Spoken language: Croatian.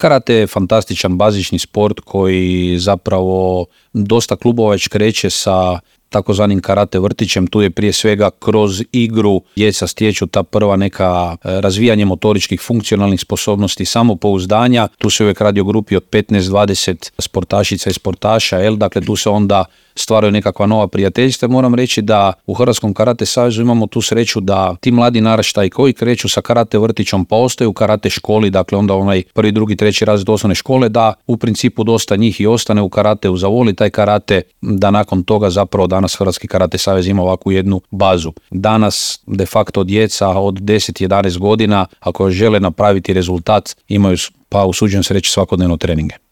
Karate je fantastičan bazični sport koji zapravo dosta klubova već kreće sa takozvanim karate vrtićem. Tu je prije svega kroz igru djeca stječu ta prva neka razvijanje motoričkih funkcionalnih sposobnosti, samopouzdanja. Tu se uvijek radi o grupi od 15-20 sportašica i sportaša, dakle tu se onda stvaraju nekakva nova prijateljstva. Moram reći da u Hrvatskom karate savezu imamo tu sreću da ti mladi naraštaji koji kreću sa karate vrtićom pa ostaju u karate školi, dakle onda onaj prvi, drugi, treći razred osnovne škole, da u principu dosta njih i ostane u karateu, zavoli taj karate, da nakon toga zapravo danas Hrvatski karate savez ima ovakvu jednu bazu. Danas de facto djeca od 10-11 godina ako žele napraviti rezultat imaju, pa usuđujem se reći, svakodnevno treninge.